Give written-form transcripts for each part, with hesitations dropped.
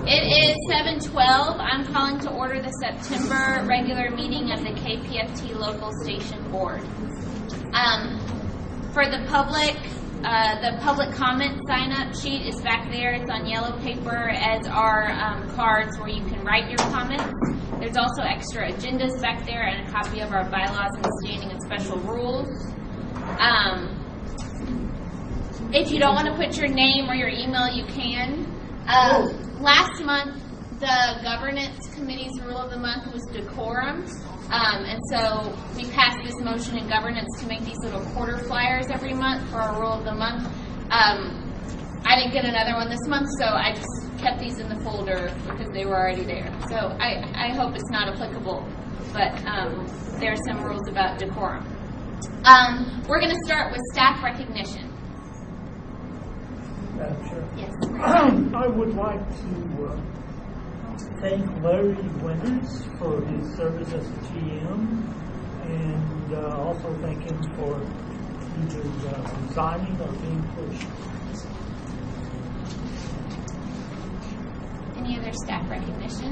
It is 7:12. I'm calling to order the September regular meeting of the KPFT Local Station Board. For the public comment sign-up sheet is back there. It's on yellow paper, as are cards where you can write your comments. There's also extra agendas back there and a copy of our bylaws and standing and special rules. If you don't want to put your name or your email, you can. Last month, the governance committee's rule of the month was decorum, and so we passed this motion in governance to make these little quarter flyers every month for our rule of the month. I didn't get another one this month, so I just kept these in the folder because they were already there. So I hope it's not applicable, but there are some rules about decorum. We're going to start with staff recognition. Sure. Yes. I would like to thank Larry Winters for his service as GM, and also thank him for either resigning or being pushed. Any other staff recognition?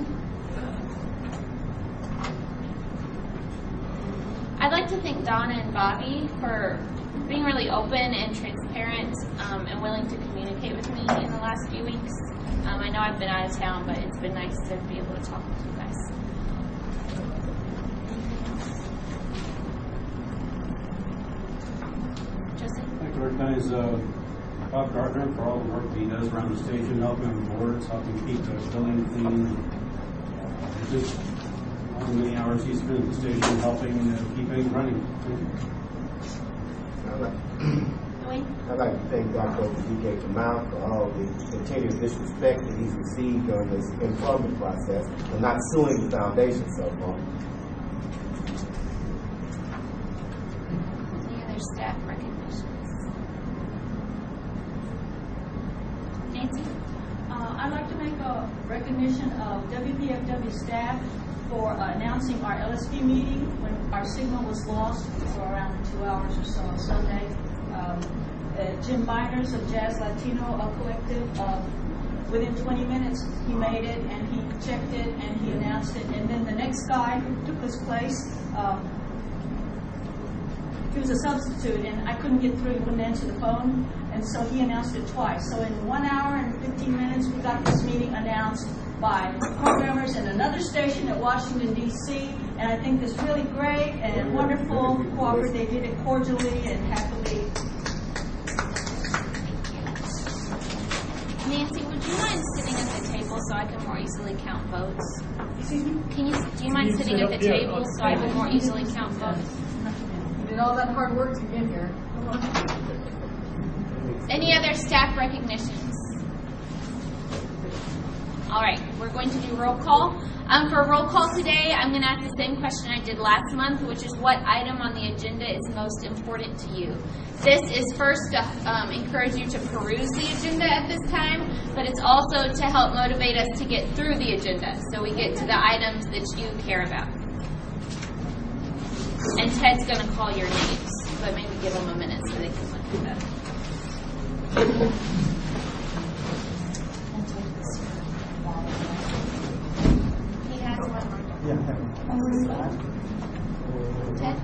I'd like to thank Donna and Bobby for being really open and transparent and willing to communicate with me in the last few weeks. I know I've been out of town, but it's been nice to be able to talk with you guys. Joseph? I'd like to recognize Bob Gardner for all the work that he does around the station, helping on the boards, helping keep the building clean. Just how many hours he spent at the station helping keep things running. I'd like to thank Dr. D.K. Kamal for all the continued disrespect that he's received during this employment process and not suing the foundation so far. Any other staff recognitions? Nancy? I'd like to make a recognition of WPFW staff for announcing our LSP meeting when our signal was lost for around 2 hours or so on Sunday. Jim Miners of Jazz Latino Collective, within 20 minutes he made it and he checked it and he announced it. And then the next guy who took his place, he was a substitute and I couldn't get through, he wouldn't answer the phone, and so he announced it twice. So in 1 hour and 15 minutes we got this meeting announced by programmers in another station at Washington, D.C., and I think it's really great and wonderful. They did it cordially and happily. Nancy, would you mind sitting at the table so I can more easily count votes? Excuse me? Do you mind sitting at the table so I can more easily count votes? You did all that hard work to get here. Any other staff recognitions? All right, we're going to do roll call. For roll call today, I'm going to ask the same question I did last month, which is what item on the agenda is most important to you. This is first to encourage you to peruse the agenda at this time, but it's also to help motivate us to get through the agenda so we get to the items that you care about. And Ted's going to call your names, but maybe give them a minute so they can look through that. Ted?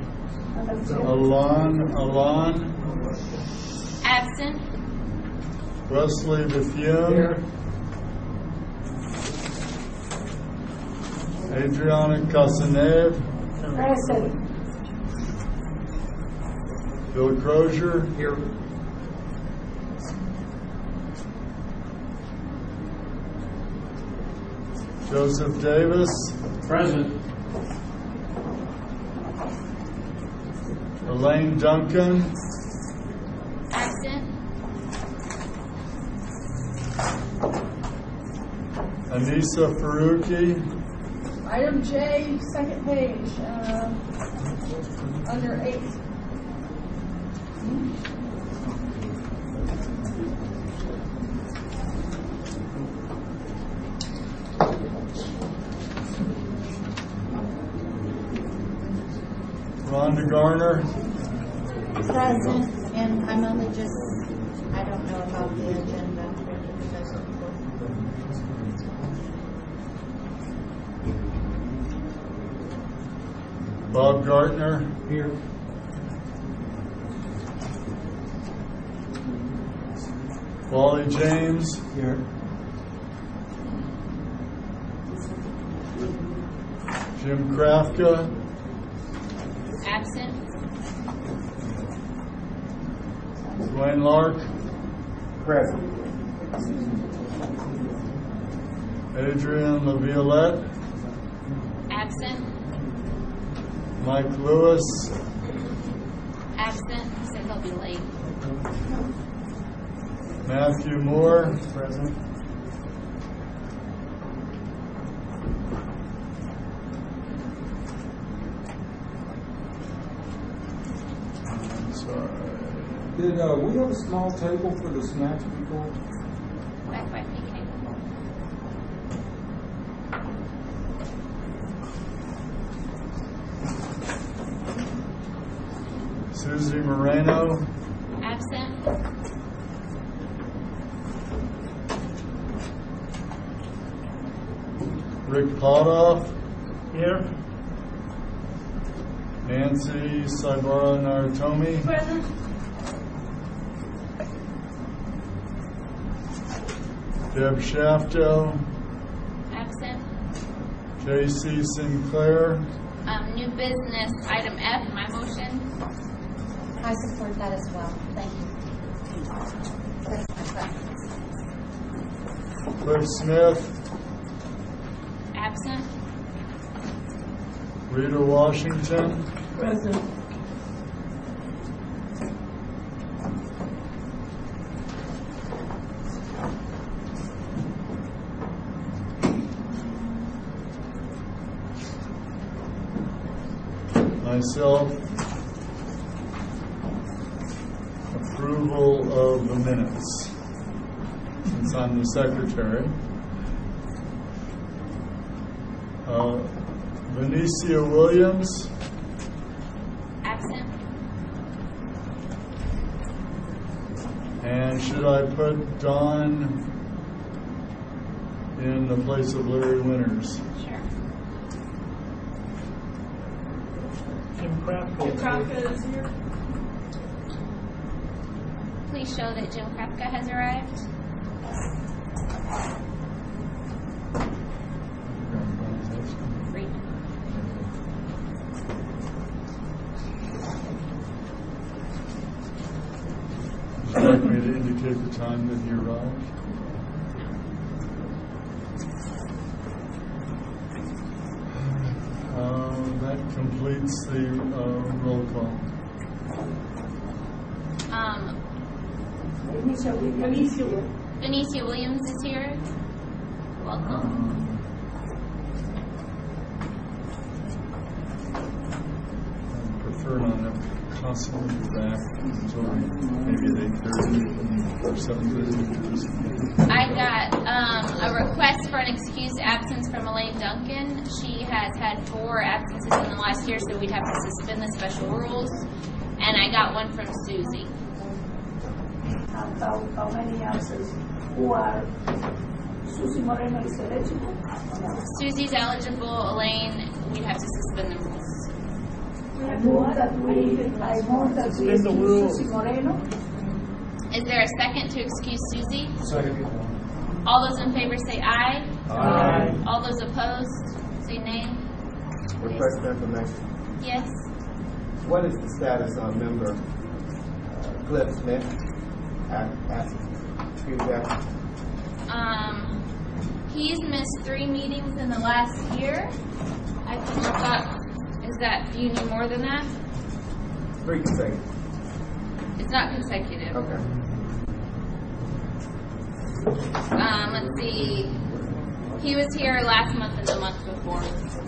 Alon. Absent. Wesley Bethune. Adriana Casanev. Present. Bill Crozier. Here. Joseph Davis. Present. Elaine Duncan. Absent. Anissa Faruqi. Item J, second page, under 8. Rhonda Garner. Present, and I'm only just, I don't know about the agenda. Bob Gartner. Here. Wally James. Here. Jim Krafka. Absent. Dwayne Lark. Present. Adrian LaViolette. Absent. Mike Lewis. Absent. He said he'll be late. Matthew Moore. Present. Sorry. Did we have a small table for the snacks before? Back by PK. Susie Moreno. Absent. Rick Potoff. Here. Nancy Saibara Naratomi. Present. Deb Shafto. Absent. J.C. Sinclair. New business, item F, my motion. I support that as well. Thank you. Cliff Smith. Absent. Rita Washington. Present. Myself. Approval of the minutes, since I'm the secretary. Benicia Williams. Absent. And should I put Don in the place of Larry Winters? Sure. Jim Krafka. Krafka is here. Please show that Jim Krafka has arrived. Read. Would you like me to indicate the time that he arrived? That completes the roll call. Benicia Williams is here. Welcome. I prefer not to constantly be back until maybe 8:30 or 7:30. I got a request for an excused absence from Elaine Duncan. She has had 4 absences in the last year, so we'd have to suspend the special rules. And I got one from Susie. How many absences? Who are Susie Moreno is eligible? Susie's eligible. Elaine, we'd have to suspend the rules. I move that we Suspend the rules. Susie Moreno. Is there a second to excuse Susie? Second. All those in favor say aye. Aye. All those opposed say nay. Request for information. Yes. What is the status on member Cliff Smith? Excuse that. He's missed 3 meetings in the last year. I can look up. Is that, do you need more than that? 3 consecutive. It's not consecutive. Okay. Let's see. He was here last month and the month before.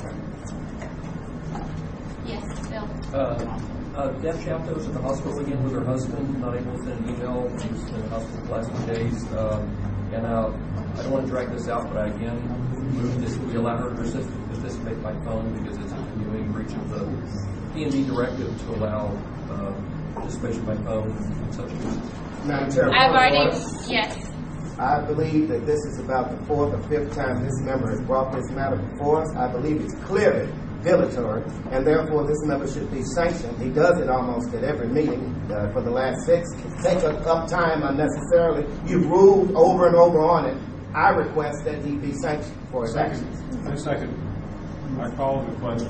Yes, Bill. Deb Shafto was at the hospital again with her husband, not able to send an email. She was in the hospital the last 2 days. And I don't want to drag this out, but I again move this. We allow her to participate by phone because it's a continuing breach of the P&D directive to allow participation by phone in such a Madam Chair, I've already, point of order. yes. I believe that this is about the 4th or 5th time this member has brought this matter before us. I believe it's clearly dilatory, and therefore this member should be sanctioned. He does it almost at every meeting for the last 6. Take up time unnecessarily. You've ruled over and over on it. I request that he be sanctioned for his actions. I second. I call the question.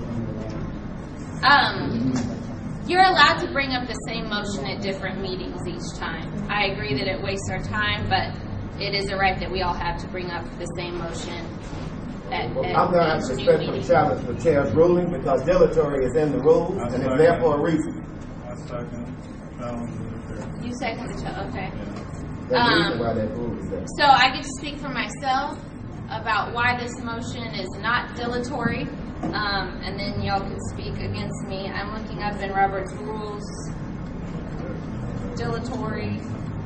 You're allowed to bring up the same motion at different meetings each time. I agree that it wastes our time, but it is a right that we all have to bring up the same motion at I'm going to have to each new respectfully meeting. challenge the chair's ruling because dilatory is in the rules and is there for a reason. I second. Challenge the chair. You second the okay. There's a reason why that rule is there. So I get to speak for myself about why this motion is not dilatory, and then y'all can speak against me. I'm looking up in Robert's rules. Dilatory.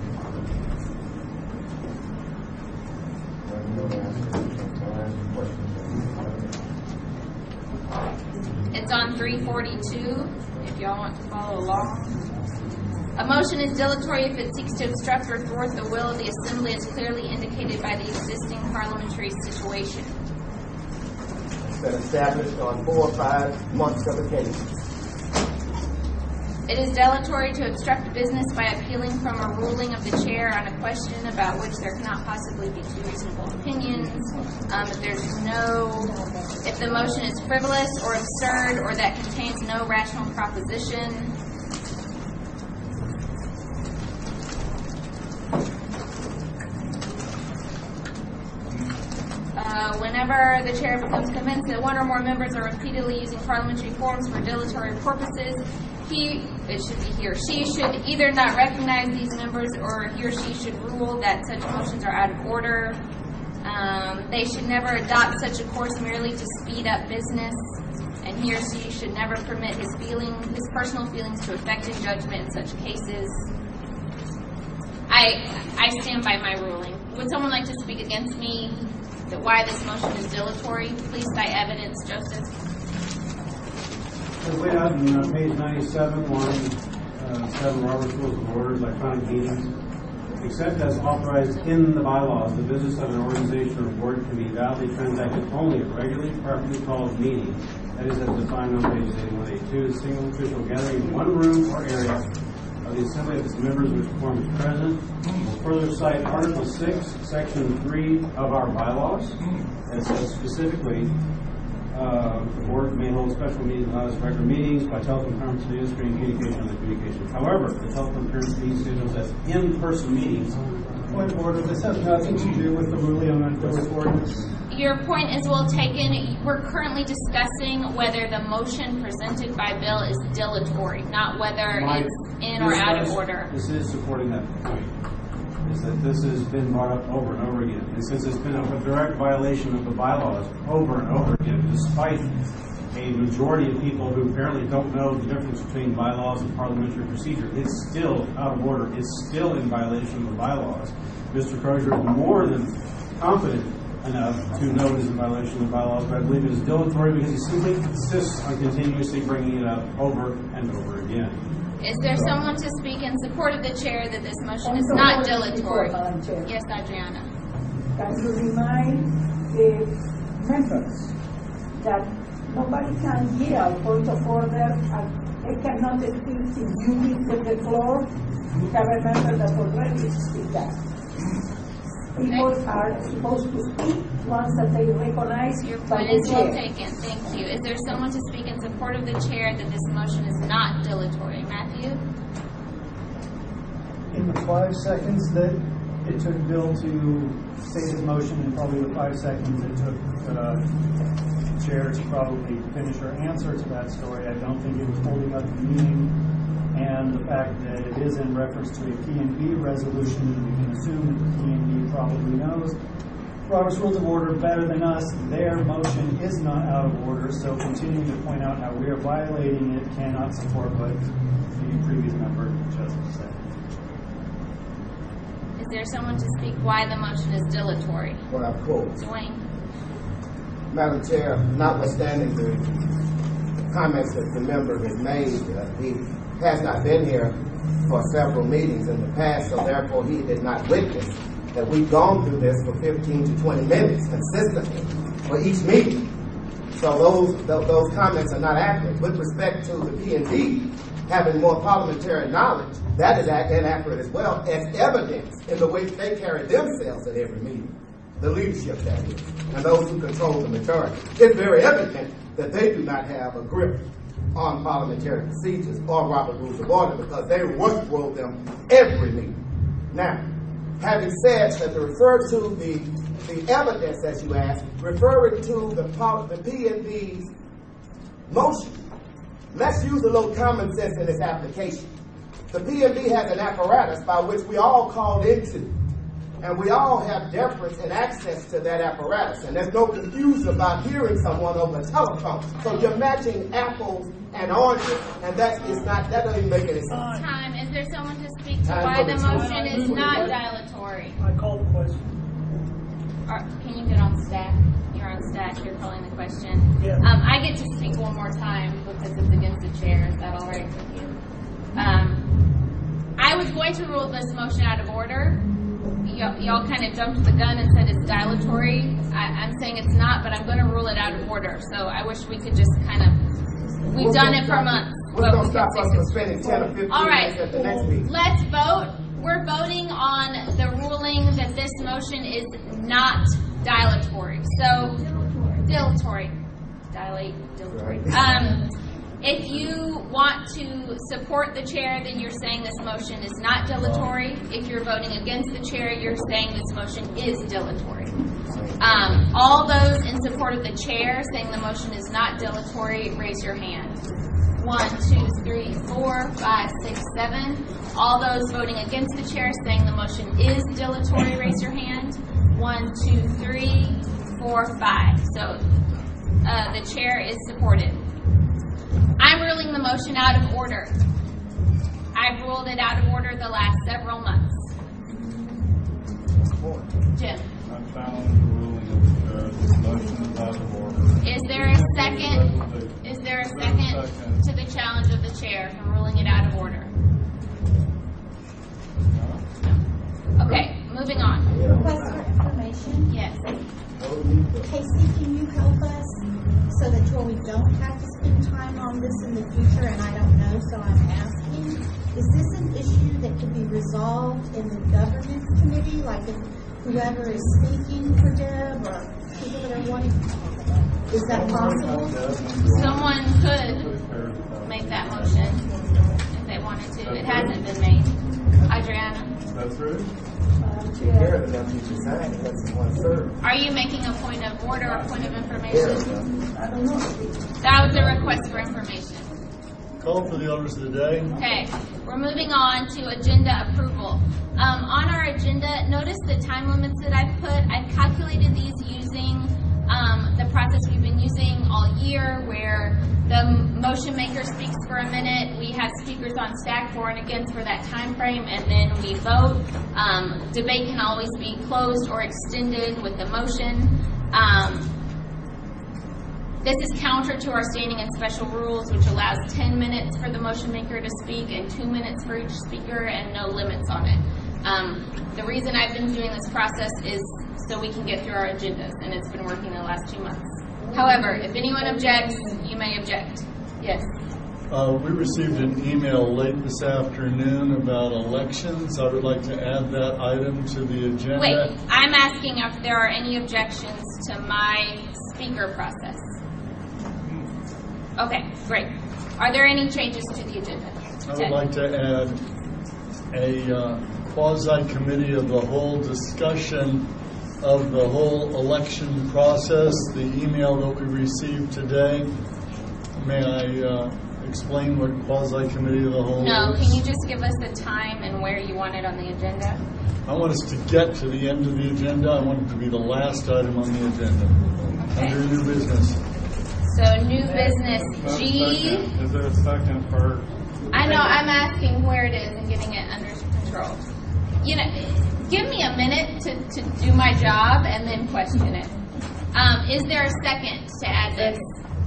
It's on 342, if y'all want to follow along. A motion is dilatory if it seeks to obstruct or thwart the will of the assembly as clearly indicated by the existing parliamentary situation. It's been established on 4 or 5 months of occasions. It is dilatory to obstruct business by appealing from a ruling of the chair on a question about which there cannot possibly be 2 reasonable opinions. If the motion is frivolous or absurd or that contains no rational proposition. Whenever the chair becomes convinced that one or more members are repeatedly using parliamentary forms for dilatory purposes, he or she should either not recognize these members or he or she should rule that such motions are out of order. They should never adopt such a course merely to speed up business, and he or she should never permit his personal feelings to affect his judgment in such cases. I stand by my ruling. Would someone like to speak against me that why this motion is dilatory? Please cite evidence, Joseph. As laid out in page 97, line 7, Robert's Rules of Order, electronic meetings. Except as authorized in the bylaws, the business of an organization or board can be validly transacted only at regularly properly called meetings. That is as defined on pages 81 and 82, a single official gathering in one room or area of the assembly of its members which form is present. We'll further cite Article 6, Section 3 of our bylaws that says specifically the board may hold special meetings, not as regular meetings, by telephone conference, video screen, communication, and communication. However, the telephone conference meeting schedules as in-person meetings. Point of order. This has nothing to do with the ruling on the ordinance. Your point is well taken. We're currently discussing whether the motion presented by Bill is dilatory, not whether it's in or out of order. This is supporting that point. Is that this has been brought up over and over again. And since it's been a direct violation of the bylaws over and over again, despite a majority of people who apparently don't know the difference between bylaws and parliamentary procedure, it's still out of order. It's still in violation of the bylaws. Mr. Crozier is more than confident enough to know it is in violation of the bylaws, but I believe it is dilatory because he simply insists on continuously bringing it up over and over again. Is there someone to speak in support of the chair that this motion is not dilatory? Yes, Adriana. Can you remind the members that nobody can yield point of order and they cannot speak if you give the floor? You have a member that already speak that. People are supposed to speak once that they recognize your by point the is well chair. taken. Thank you. Is there someone to speak in support of the chair that this motion is not dilatory? Matthew? In the 5 seconds that it took Bill to say his motion, and probably the 5 seconds it took the chair to probably finish her answer to that story, I don't think it was holding up the meeting. And the fact that it is in reference to a P&B resolution, we can assume that the P&B probably knows Robert's Rules of Order better than us. Their motion is not out of order, so continuing to point out how we are violating it cannot support what the previous member just said. Is there someone to speak why the motion is dilatory? Well, of course. Dwayne? Madam Chair, notwithstanding the comments that the member has made, he has not been here for several meetings in the past, so therefore he did not witness that we've gone through this for 15 to 20 minutes consistently for each meeting. So those comments are not accurate. With respect to the P&D having more parliamentary knowledge, that is inaccurate as well, as evidenced in the way they carry themselves at every meeting. The leadership, that is, and those who control the majority. It's very evident that they do not have a grip on parliamentary procedures or Robert Rules of Order because they rule them every meeting. Now, having said that, to refer to the evidence, as you asked, referring to the P&D's motion, let's use a little common sense in this application. The P&D has an apparatus by which we all called into, and we all have deference and access to that apparatus, and there's no confusion about hearing someone over the telephone. So you're matching apples and oranges, and that doesn't even make any sense. Time. Is there someone to speak to why the motion is not dilatory? I call the question. Or can you get on stack? You're on stack. You're calling the question. Yeah. I get to speak one more time because it's against the chair. Is that all right with you? I was going to rule this motion out of order. Y'all kind of jumped the gun and said it's dilatory. I'm saying it's not, but I'm going to rule it out of order. So I wish we could just kind of, we've done it for months. We're going to stop us from spending 10 or 15 all right, minutes at the next meeting. Let's vote. We're voting on the ruling that this motion is not dilatory. So, dilatory. If you want to support the chair, then you're saying this motion is not dilatory. If you're voting against the chair, you're saying this motion is dilatory. All those in support of the chair saying the motion is not dilatory, raise your hand. 1, 2, 3, 4, 5, 6, 7. All those voting against the chair saying the motion is dilatory, raise your hand. 1, 2, 3, 4, 5. So the chair is supported. I'm ruling the motion out of order. I've ruled it out of order the last several months. Jim. I challenge the ruling of the chair. This motion is out of order. Is there a second? Is there a second to the challenge of the chair from ruling it out of order? Okay, moving on. Request for information. Yes. Casey, can you help us so that we don't have to spend time on this in the future? And I don't know, so I'm asking. Is this an issue that could be resolved in the governance committee? Like if whoever is speaking for Deb or people that are wanting, is that possible? Someone could make that motion if they wanted to. It hasn't been made. Adriana? That's right. Are you making a point of order or point of information? That was a request for information. Call for the orders of the day. Okay, we're moving on to agenda approval. On our agenda, notice the time limits that I've put. I've calculated these using the process we've been using all year, where the motion maker speaks for a minute, we have speakers on stack for and against for that time frame, and then we vote. Debate can always be closed or extended with the motion. This is counter to our standing and special rules, which allows 10 minutes for the motion maker to speak and 2 minutes for each speaker and no limits on it. The reason I've been doing this process is so we can get through our agendas, and it's been working the last 2 months. However, if anyone objects, you may object. Yes? We received an email late this afternoon about elections. I would like to add that item to the agenda. Wait, I'm asking if there are any objections to my speaker process. Okay, great. Are there any changes to the agenda? I would like to add a quasi-committee of the whole discussion of the whole election process, the email that we received today. May I explain what quasi-committee of the whole No, is? can you just give us the time and where you want it on the agenda? I want us to get to the end of the agenda. I want it to be the last item on the agenda. Okay. Under new business. So new business G. Is there a second for? I know, I'm asking where it is and getting it under control. You know, give me a minute to do my job and then question it. Is there a second to add this?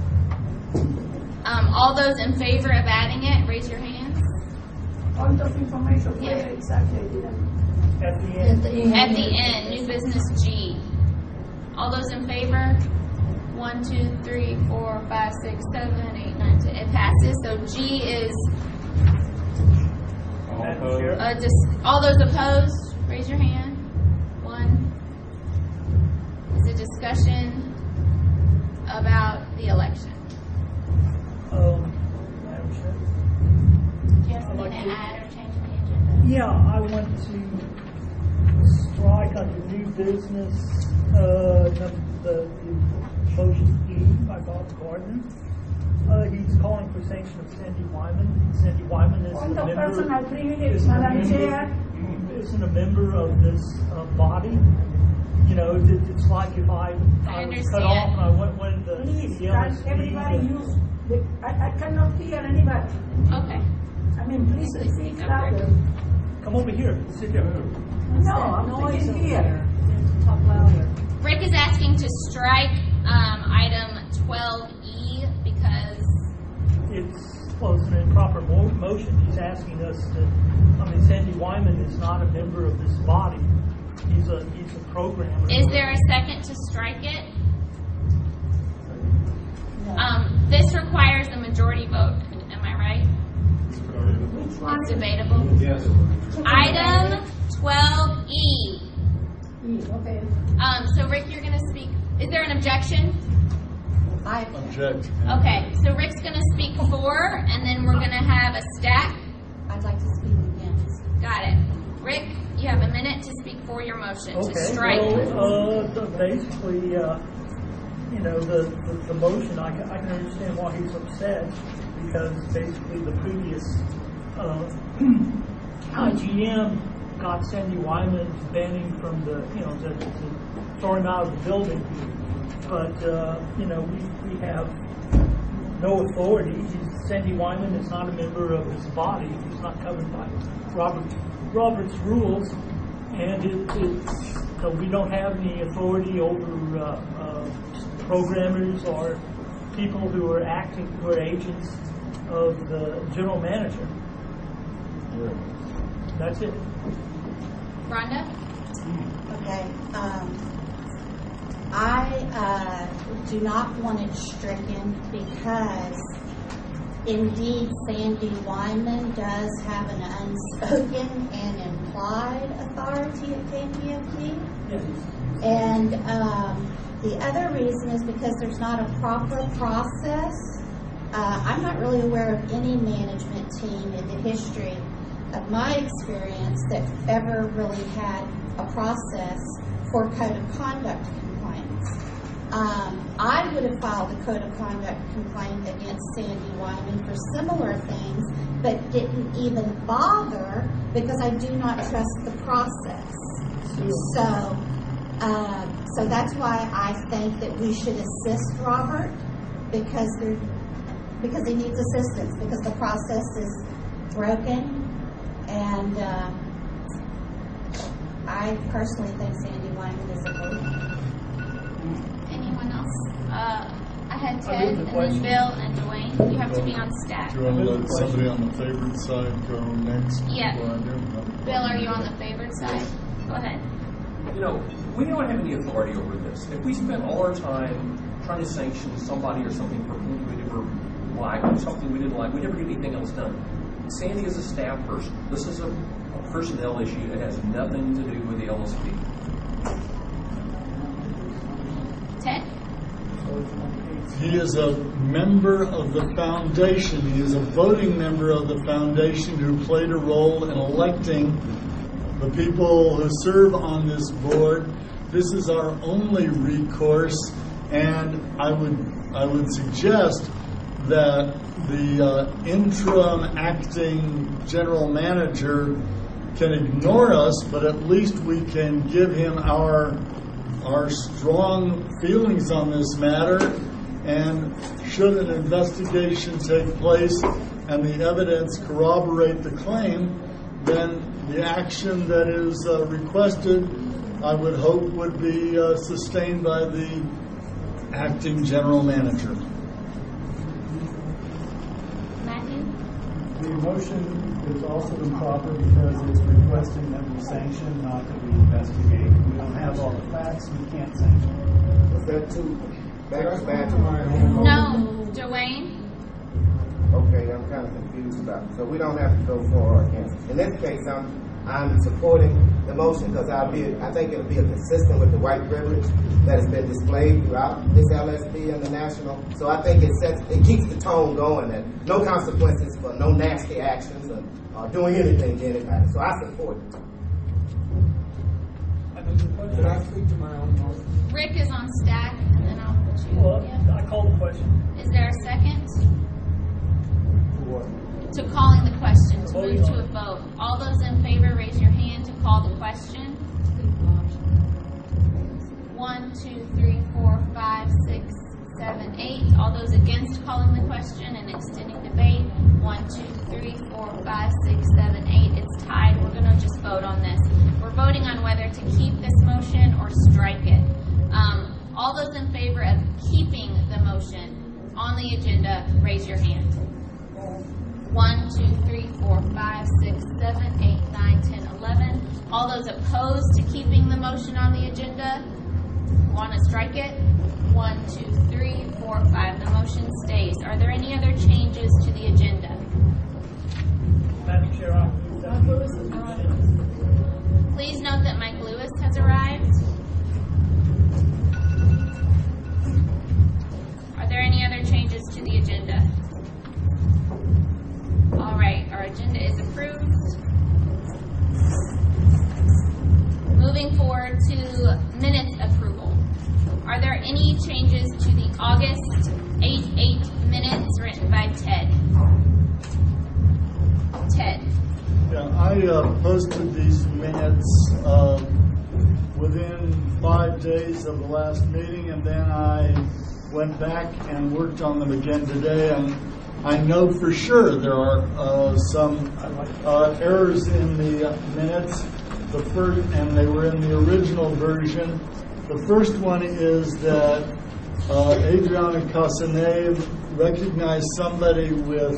All those in favor of adding it, raise your hands. Point of information, where Yeah. exactly I didn't. At the end. At the end, new business G. All those in favor? 1, 1, 2, 3, 4, 5, 6, 7, 8, 9, 10. It passes. So G is All opposed? just all those opposed. Raise your hand. 1 is a discussion about the election. Madam Chair. Do you have something to add or change in the agenda? Yeah, I want to strike under new business, the motion E by Bob Gardner. He's calling for sanction of Sandy Wyman. Sandy Wyman is Point a of member. personal privilege, Madam Chair. Isn't a member of this body. You know, it's like if I was cut off and I went to Please, the can LSP everybody and- use, I cannot hear anybody. Okay. I mean, please speak louder. Come over here. Sit here. No, I'm sitting here. Talk louder. Rick is asking to strike item 12E because It's an improper motion. He's asking us to. I mean, Sandy Wyman is not a member of this body. He's a programmer. is there a second to strike it? This requires a majority vote. Am I right? Which one? It's debatable. Yes. Item 12E. Okay. So Rick, you're going to speak. Is there an objection? I Object. Okay. So Rick's going to speak for, and then we're going to have a stack. I'd like to speak against. Got it. Rick, you have a minute to speak for your motion to strike. Well, basically, you know, the motion. I can understand why he's upset because basically the previous IGM got Sandy Wyman banning from the, you know, to throw him out of the building. But you know, we have no authority. Sandy Wyman is not a member of this body. He's not covered by Robert's rules, and so we don't have any authority over programmers or people who are agents of the general manager. That's it. Rhonda? Okay. I do not want it stricken because indeed Sandy Wyman does have an unspoken and implied authority at KPFT. And the other reason is because there's not a proper process. I'm not really aware of any management team in the history of my experience that ever really had a process for code of conduct complaints. I would have filed a code of conduct complaint against Sandy Wyman for similar things, but didn't even bother because I do not trust the process. So that's why I think that we should assist Robert because he needs assistance because the process is broken. And I personally think Sandy Wyman is a voter. Anyone else? I had Ted, and then Bill, and Dwayne. You have to be on stack. Do you want to let somebody on the favored side go next? Yeah. before I do? No. Bill, are you on the favored side? Go ahead. You know, we don't have any authority over this. If we spend all our time trying to sanction somebody or something for whom we never liked or something we didn't like, we never get anything else done. Sandy is a staff person. This is a personnel issue that has nothing to do with the LSP. Ted? He is a member of the foundation. He is a voting member of the foundation who played a role in electing the people who serve on this board. This is our only recourse, and I would suggest that the interim acting general manager can ignore us, but at least we can give him our strong feelings on this matter. And should an investigation take place and the evidence corroborate the claim, then the action that is requested, I would hope, would be sustained by the acting general manager. Matthew? The motion is also improper because it's requesting that we sanction, not that we investigate. We don't have all the facts, we can't sanction. Was that two? back to my home. No, Dwayne? Okay, I'm kind of confused about it. So we don't have to go for or against. In this case, I'm supporting the motion because I think it'll be consistent with the white privilege that has been displayed throughout this LSP and the national. So I think it keeps the tone going that no consequences for no nasty actions or doing anything to anybody. So I support it. Should I speak to my own motion? Rick is on stack, and then I'll put you. Well, Yeah. I call the question. Is there a second? For what? To calling the question, to move to a vote. All those in favor, raise your hand to call the question. 1, 2, 3, 4, 5, 6, 7, 8. All those against calling the question and extending debate. 1, 2, 3, 4, 5, 6, 7, 8. It's tied. We're going to just vote on this. We're voting on whether to keep this motion or strike it. All those in favor of keeping the motion on the agenda, raise your hand. 1, 2, 3, 4, 5, 6, 7, 8, 9, 10, 11. All those opposed to keeping the motion on the agenda, want to strike it? 1, 2, 3, 4, 5. The motion stays. Are there any other changes to the agenda? Madam Chair, I move that the Please note that Mike Lewis has arrived. Are there any other changes to the agenda? All right, our agenda is approved. Moving forward to minutes approval. Are there any changes to the August 8/8 minutes written by Ted? Ted. Yeah, I posted these minutes within 5 days of the last meeting, and then I went back and worked on them again today, and I know for sure there are some errors in the minutes. The first, and they were in the original version. The first one is that Adriana Casanave recognized somebody with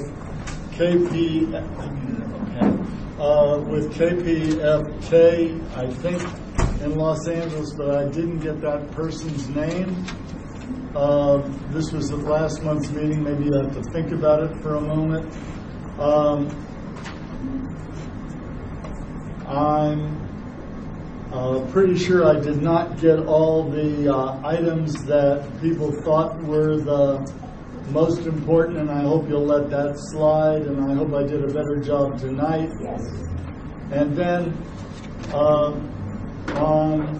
KPFK, I think, in Los Angeles, but I didn't get that person's name. This was at last month's meeting. Maybe you have to think about it for a moment. I'm pretty sure I did not get all the items that people thought were the most important, and I hope you'll let that slide, and I hope I did a better job tonight. Yes. And then on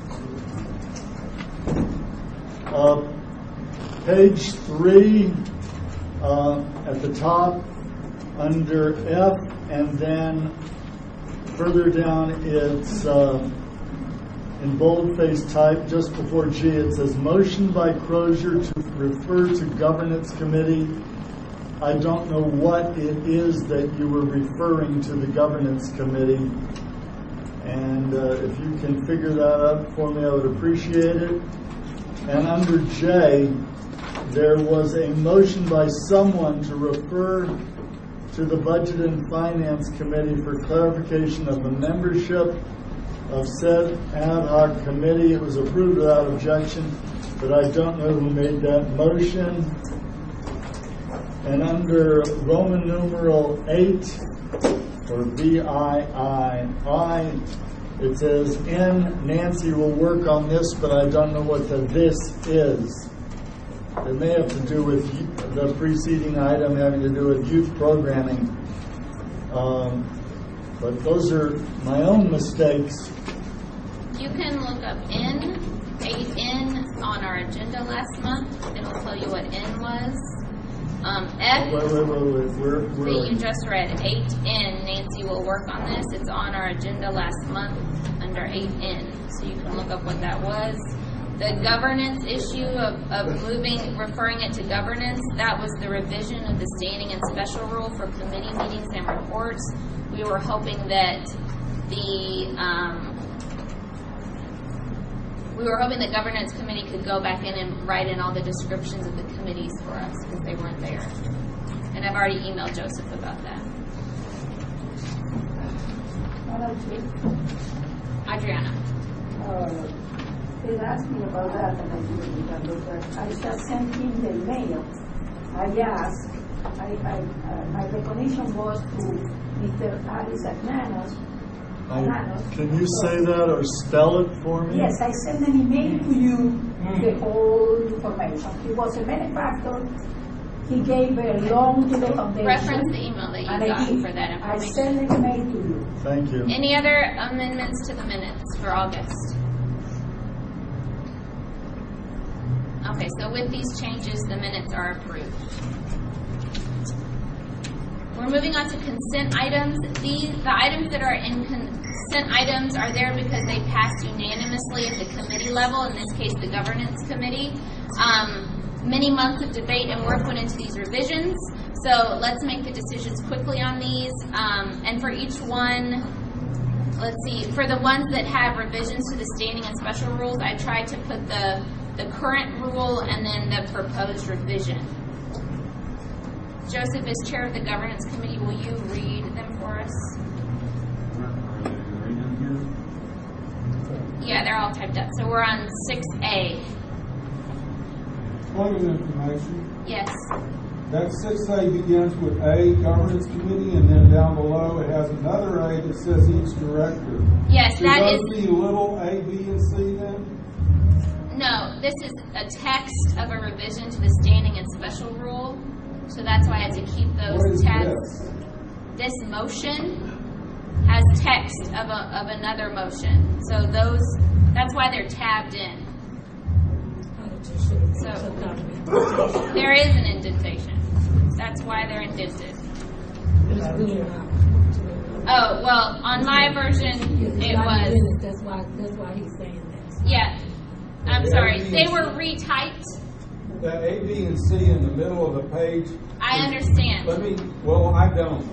page 3, at the top, under F, and then further down, it's in boldface type, just before G, it says, motion by Crozier to refer to governance committee. I don't know what it is that you were referring to the governance committee. And if you can figure that out for me, I would appreciate it. And under J, there was a motion by someone to refer to the Budget and Finance Committee for clarification of the membership of said ad hoc committee. It was approved without objection, but I don't know who made that motion. And under Roman numeral 8, or VIII, it says, N, Nancy will work on this, but I don't know what the this is. It may have to do with the preceding item having to do with youth programming. But those are my own mistakes. You can look up N, 8N on our agenda last month. It'll tell you what N was. F, Wait. that you just read, 8N, Nancy will work on this. It's on our agenda last month under 8N. So you can look up what that was. The governance issue of referring it to governance, that was the revision of the standing and special rule for committee meetings and reports. We were hoping that the governance committee could go back in and write in all the descriptions of the committees for us because they weren't there. And I've already emailed Joseph about that. Adriana. He asked me about that, and I didn't remember, but I just sent him the email. I asked, my recognition was to Mr. Alice Agnanos. Can you say that or spell it for me? Yes, I sent an email to you, the whole information. He was a benefactor. He gave very long to the foundation. Reference the email that you got for that information. I sent an email to you. Thank you. Any other amendments to the minutes for August? Okay, so with these changes, the minutes are approved. We're moving on to consent items. The items that are in consent items are there because they passed unanimously at the committee level, in this case the governance committee. Many months of debate and work went into these revisions, so let's make the decisions quickly on these. And for each one, let's see, for the ones that have revisions to the standing and special rules, I tried to put the current rule and then the proposed revision. Joseph, as chair of the governance committee, will you read them for us? Yeah, they're all typed up. So we're on 6A. Point of information. Yes. That 6A begins with A, governance committee, and then down below it has another A that says each director. Yes, that is. Should those be little A, B, and C then? No, this is a text of a revision to the standing and special rule. So that's why I had to keep those texts. This motion has text of another motion. So that's why they're tabbed in. So there is an indentation. That's why they're indented. Oh, well, on my version it was. That's why he's saying that. Yeah. I'm sorry. They were retyped. The A, B, and C in the middle of the page. I understand. Well, I don't.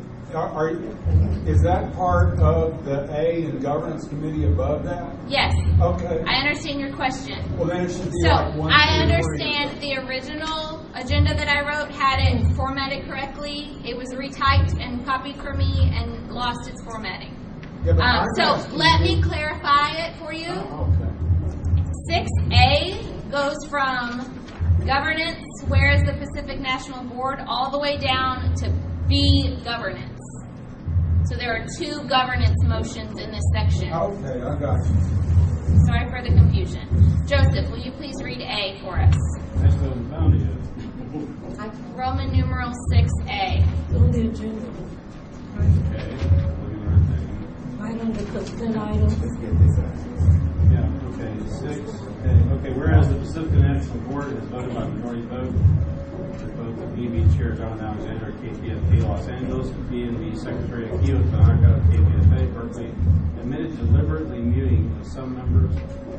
Is that part of the A and governance committee above that? Yes. Okay. I understand your question. Well, then it should be so like 1, 2, I understand the original agenda that I wrote had it formatted correctly. It was retyped and copied for me and lost its formatting. Yeah, so let me clarify it for you. Okay. 6A goes from governance, where is the Pacific National Board, all the way down to B, governance. So there are 2 governance motions in this section. Okay, I got you. Sorry for the confusion. Joseph, will you please read A for us? I still haven't found it yet. Roman numeral 6A. On the agenda. Okay. Right on the consent item. Let's get this out. Yeah, okay, 6. Okay, whereas the Pacific National Board has voted by majority vote for both the PNB Chair John Alexander, KPFA Los Angeles, and PNB Secretary Akio Tanaka, KPFA Berkeley, admitted deliberately muting of some members.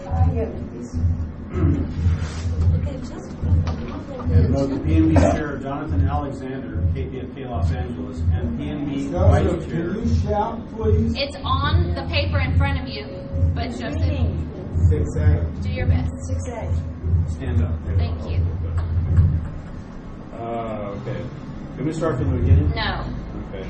And both the PNB Chair Jonathan Alexander, KPFK Los Angeles, and PNB Vice Chair. Can you shout, please? It's on the paper in front of you, but Joseph, 6A. do your best. 6A. Stand up. Thank you. Okay. Can we start from the beginning? No. Okay.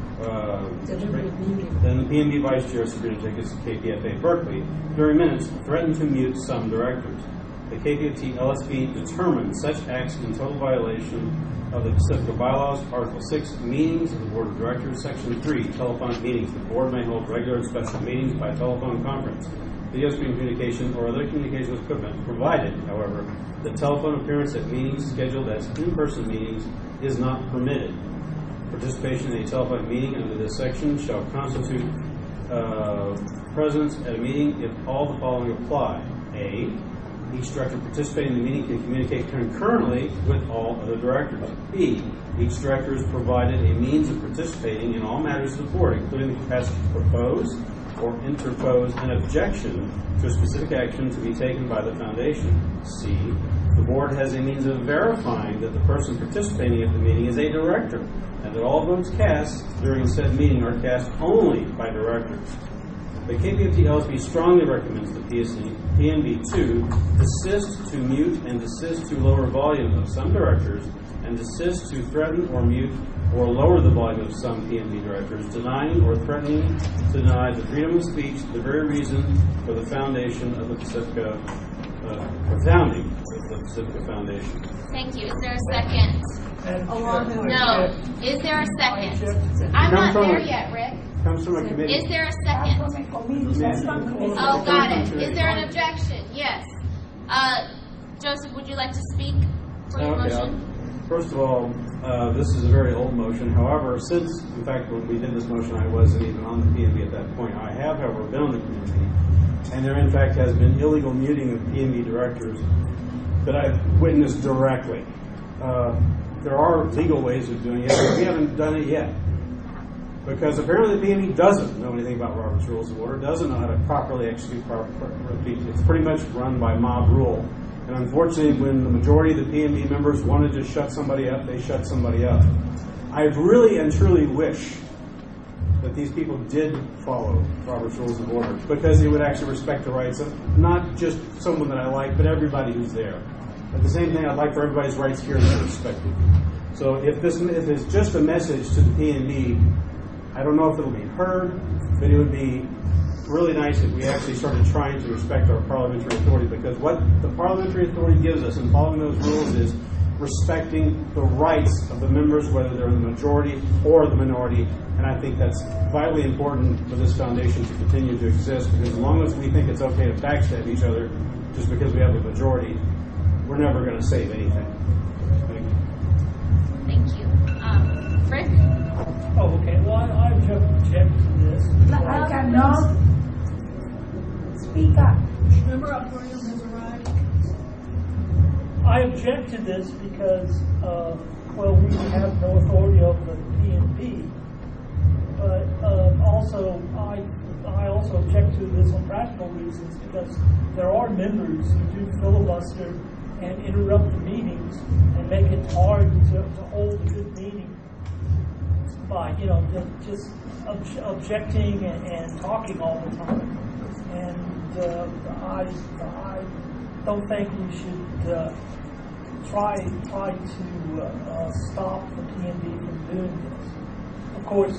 Then the PNB Vice Chair, Sabrina Jacobs, KPFA Berkeley, during minutes, threatened to mute some directors. The KPFT LSP determined such acts in total violation of the Pacifica Bylaws, Article 6, meetings of the Board of Directors, Section 3, telephonic meetings. The Board may hold regular and special meetings by telephone conference, video screen communication, or other communications equipment, provided, however, that telephone appearance at meetings scheduled as in-person meetings is not permitted. Participation in a telephonic meeting under this section shall constitute presence at a meeting if all the following apply. A, each director participating in the meeting can communicate concurrently with all other directors. B, each director is provided a means of participating in all matters of the board, including the capacity to propose or interpose an objection to a specific action to be taken by the foundation. C, the board has a means of verifying that the person participating at the meeting is a director, and that all votes cast during said meeting are cast only by directors. The KPFT LSP strongly recommends the PNB to desist to mute and desist to lower volume of some directors and desist to threaten or mute or lower the volume of some PMB directors, denying or threatening to deny the freedom of speech, the very reason for the foundation of the Pacifica, for founding of the Pacifica Foundation. Thank you. Is there a second? No. Is there a second? I'm not there yet, Rick. Comes from a committee. Is there a second? Oh, got it. Is there an objection? Yes. Joseph, would you like to speak for your motion? First of all, this is a very old motion. However, since, in fact, when we did this motion, I wasn't even on the PMB at that point. I have, however, been on the PMB, and there, in fact, has been illegal muting of PMB directors that I've witnessed directly. There are legal ways of doing it, but we haven't done it yet. Because apparently the PMB doesn't know anything about Robert's Rules of Order, doesn't know how to properly execute it's pretty much run by mob rule. And unfortunately, when the majority of the PMB members wanted to shut somebody up, they shut somebody up. I really and truly wish that these people did follow Robert's Rules of Order, because they would actually respect the rights of not just someone that I like, but everybody who's there. At the same thing, I'd like for everybody's rights here to be respected. So if it's just a message to the PMB, I don't know if it'll be heard, but it would be really nice if we actually started trying to respect our parliamentary authority, because what the parliamentary authority gives us in following those rules is respecting the rights of the members, whether they're in the majority or the minority. And I think that's vitally important for this foundation to continue to exist, because as long as we think it's okay to backstab each other just because we have a majority, we're never going to save anything. Thank you. Rick? Oh, okay. Well, I object to this. I cannot speak up. Member Operator has arrived. I object to this because, well, we have no authority over the PNP, but also I also object to this on practical reasons, because there are members who do filibuster and interrupt the meetings and make it hard to hold a good meeting by, just objecting and talking all the time. And I don't think we should try to stop the PNB from doing this. Of course,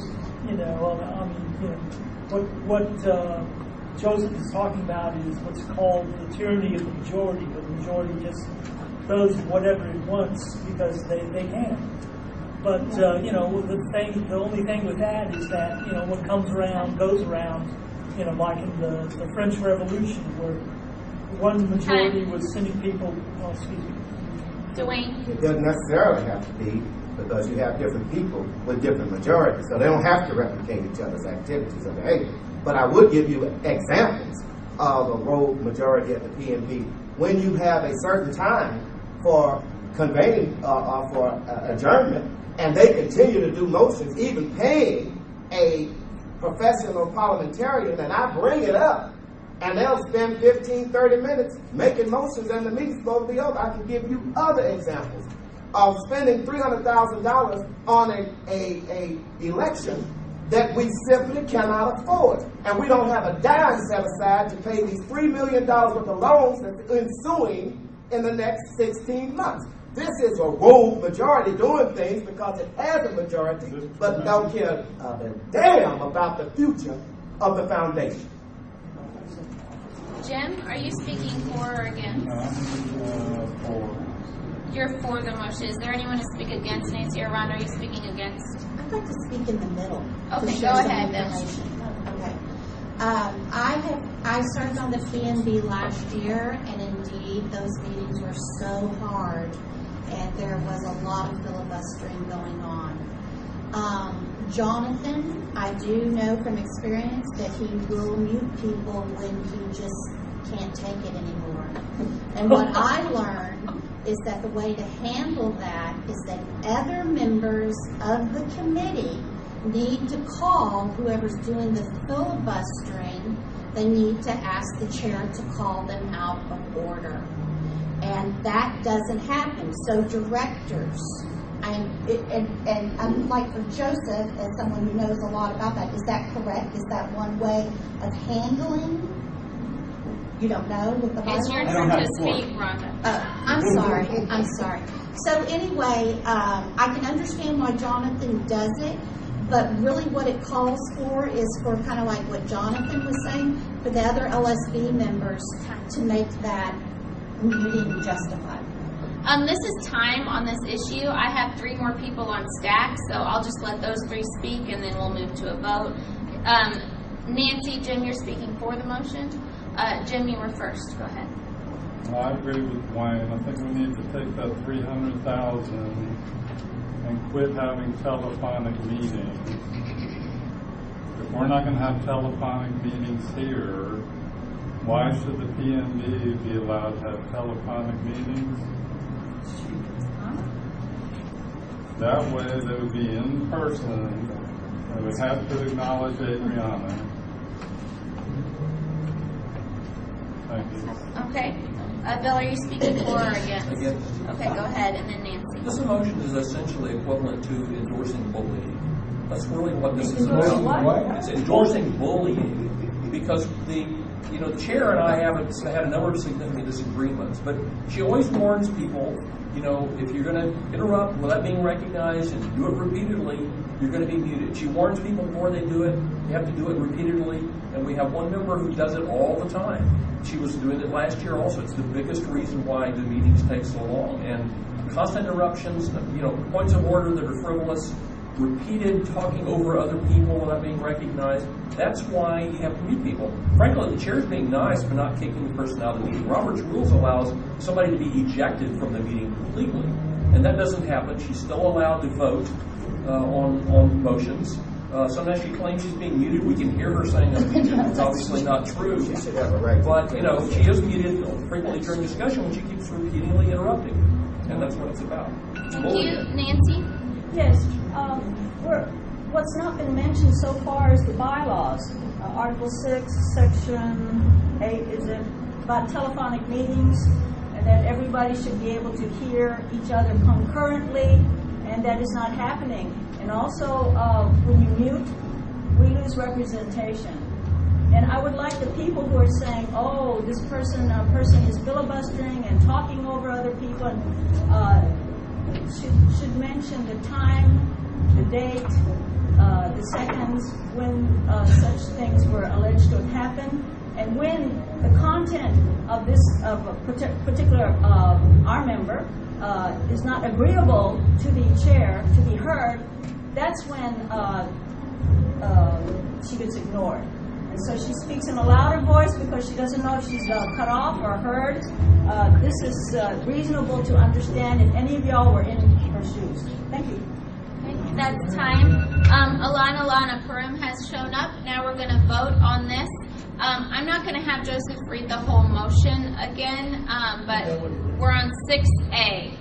what Joseph is talking about is what's called the tyranny of the majority. The majority just does whatever it wants because they can. But the only thing with that is that what comes around goes around. Like in the French Revolution, where one majority was sending people. Oh, excuse me. Dwayne. It doesn't necessarily have to be, because you have different people with different majorities, so they don't have to replicate each other's activities or behavior. But I would give you examples of a rogue majority at the PNB when you have a certain time for convening for adjournment, and they continue to do motions, even paying a professional parliamentarian, and I bring it up, and they'll spend 15, 30 minutes making motions, and the meeting's supposed to be over. I can give you other examples of spending $300,000 on a election that we simply cannot afford. And we don't have a dime set aside to pay these $3 million worth of loans that's ensuing in the next 16 months. This is a rogue majority doing things because it has a majority, but don't care a damn about the future of the foundation. Jim, are you speaking for or against? You're for the motion. Is there anyone to speak against? Nancy or Ron, are you speaking against? I'd like to speak in the middle. Okay, go ahead then. Okay. I served on the PNB last year, and indeed those meetings were so hard, and there was a lot of filibustering going on. Jonathan, I do know from experience that he will mute people when he just can't take it anymore. And what I learned is that the way to handle that is that other members of the committee need to call whoever's doing the filibustering. They need to ask the chair to call them out of order. And that doesn't happen. So directors, and I'm like for Joseph, as someone who knows a lot about that, is that correct? Is that one way of handling? You don't know with the bylaws? It's your turn to speak, Rhonda. I'm sorry. So anyway, I can understand why Jonathan does it, but really what it calls for is for kind of like what Jonathan was saying, for the other LSB members to make that meeting justified. This is time on this issue. I have 3 more people on stack, so I'll just let those 3 speak, and then we'll move to a vote. Nancy, Jim, you're speaking for the motion. Jim, you were first. Go ahead. Well, I agree with Wayne. I think we need to take that $300,000 and quit having telephonic meetings. If we're not going to have telephonic meetings here, why should the PNB be allowed to have telephonic meetings? That way they would be in person. They would have to acknowledge Adriana. Thank you. Okay. Bill, are you speaking for or against? Against. Okay, go ahead, and then Nancy. This motion is essentially equivalent to endorsing bullying. That's really what this is Endorsing about. what? It's endorsing bullying because the chair and I have had a number of significant disagreements, but she always warns people, if you're going to interrupt without being recognized and do it repeatedly, you're going to be muted. She warns people before they do it. You have to do it repeatedly, and we have one member who does it all the time. She was doing it last year also. It's the biggest reason why the meetings take so long. And constant interruptions, points of order that are frivolous, repeated talking over other people without being recognized. That's why you have to mute people. Frankly, the chair's being nice but not kicking the person out of the meeting. Robert's rules allows somebody to be ejected from the meeting completely. And that doesn't happen. She's still allowed to vote on motions. Sometimes she claims she's being muted. We can hear her saying I'm muted. It's obviously not true. She should have a right. But, she is muted frequently during discussion when she keeps repeatedly interrupting. And that's what it's about. Thank you. Nancy? Yes. What's not been mentioned so far is the bylaws. Article 6, Section 8 is about telephonic meetings, and that everybody should be able to hear each other concurrently, and that is not happening. And also, when you mute, we lose representation. And I would like the people who are saying, "Oh, this person is filibustering and talking over other people," should mention the time, the date, the seconds when such things were alleged to have happened, and when the content of a particular our member is not agreeable to the chair to be heard. That's when she gets ignored. And so she speaks in a louder voice because she doesn't know if she's cut off or heard. This is reasonable to understand if any of y'all were in her shoes. Thank you. Okay, that's time. Alana Purim has shown up. Now we're going to vote on this. I'm not going to have Joseph read the whole motion again, but we're on 6A.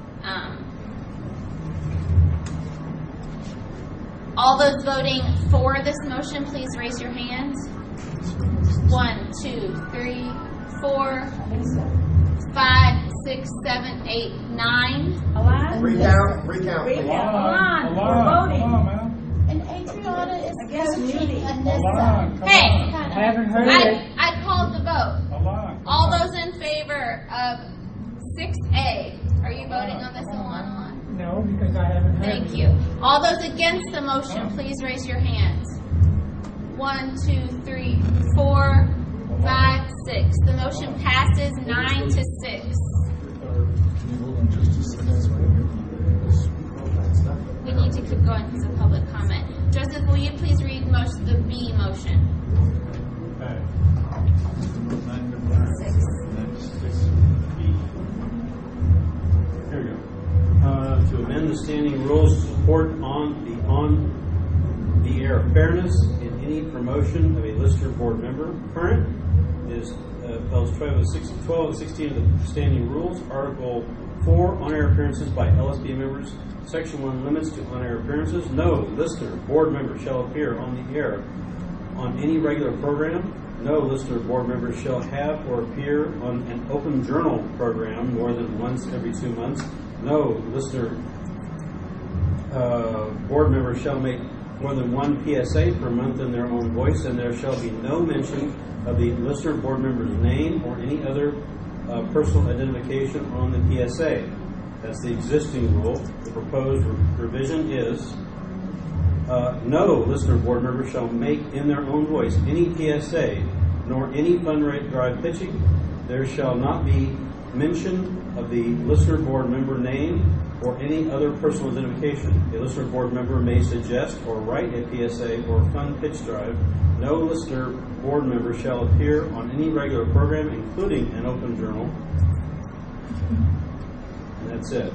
All those voting for this motion, please raise your hands. 1, 2, 3, 4, 5, 6, 7, 8, 9. Alana? Recount. Alana, we're voting. And Adriana is Against coaching muting. Anissa. Hey, I haven't heard it. I called the vote. All those in favor of 6A, are you voting on this, Alana? No, because I haven't heard Thank it. you. All those against the motion, please raise your hands. 1, 2, 3, 4, 5, 6. The motion passes 9 to 6. We need to keep going because of public comment. Joseph, will you please read the B motion? Okay. 6. 6B. Here we go. To amend the standing rules to support on the air fairness in any promotion of a Lister board member. Current is Bills 12 and 16 of the standing rules. Article 4, on-air appearances by LSB members. Section 1, limits to on-air appearances. No Lister board member shall appear on the air on any regular program. No Lister board member shall have or appear on an open journal program more than once every 2 months. No Lister board member shall make more than one PSA per month in their own voice, and there shall be no mention of the Lister board member's name or any other personal identification on the PSA. That's the existing rule. The proposed revision is no listener board member shall make in their own voice any PSA nor any fundraiser pitching. There shall not be mention of the listener board member name or any other personal identification. A listener board member may suggest or write a PSA or fund pitch drive. No listener board member shall appear on any regular program, including an open journal. And that's it.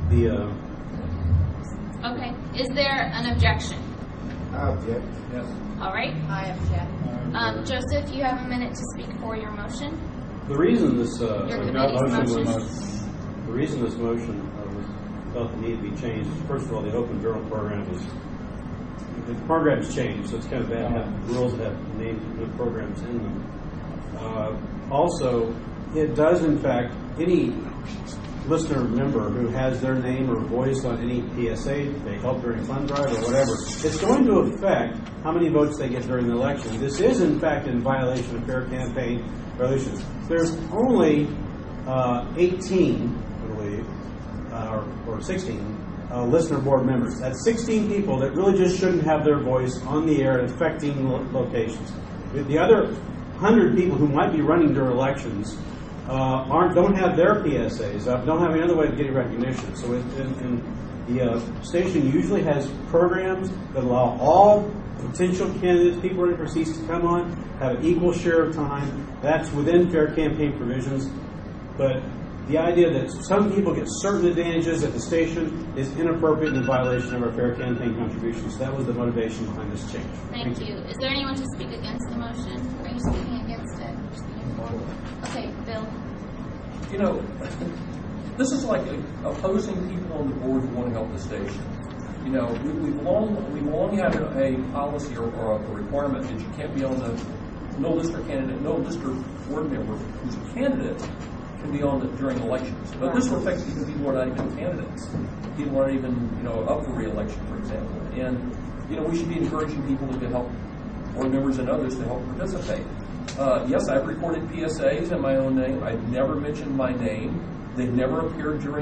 Okay. Is there an objection? I object. Yes. All right. I object. Joseph, you have a minute to speak for your motion. The reason this Your committee's motion. the reason this motion was felt the need to be changed is, first of all, the open journal program is the program's changed, so it's kind of bad to have rules that have named the programs in them. Also, it does in fact any listener member who has their name or voice on any PSA, they help during fund drive or whatever, it's going to affect how many votes they get during the election. This is in fact in violation of fair campaign resolutions. There's only 18, I believe, or 16 listener board members. That's 16 people that really just shouldn't have their voice on the air affecting locations. The other 100 people who might be running during elections don't have their PSAs, don't have any other way of getting recognition. So the station usually has programs that allow all potential candidates, people running for seats, to come on, have an equal share of time. That's within fair campaign provisions. But the idea that some people get certain advantages at the station is inappropriate and in violation of our fair campaign contributions. That was the motivation behind this change. Thank you. Is there anyone to speak against the motion? Are you speaking against it? Okay, Bill. You know, this is like opposing people on the board who want to help the station. You know, we've long had a policy or a requirement that you can't be on no listener board member who's a candidate can be on during elections. But this will affect even people who are not even candidates. People who aren't even, up for re-election, for example. And, we should be encouraging people to help, board members and others to help participate. Yes, I've recorded PSAs in my own name. I've never mentioned my name. They've never appeared during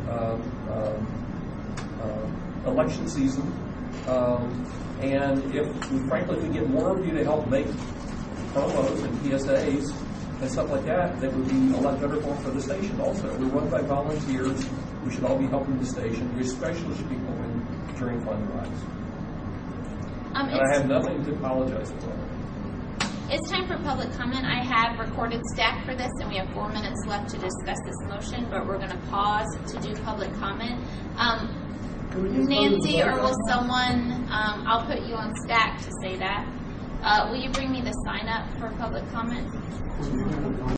election season. And frankly, if we get more of you to help make promos and PSAs and stuff like that, that would be a lot better for the station also. We're run by volunteers. We should all be helping the station. We especially should be going during fund drives. And I have nothing to apologize for. It's time for public comment. I have recorded staff for this, and we have 4 minutes left to discuss this motion, but we're going to pause to do public comment. Nancy, or will someone, I'll put you on stack to say that. Will you bring me the sign up for public comment?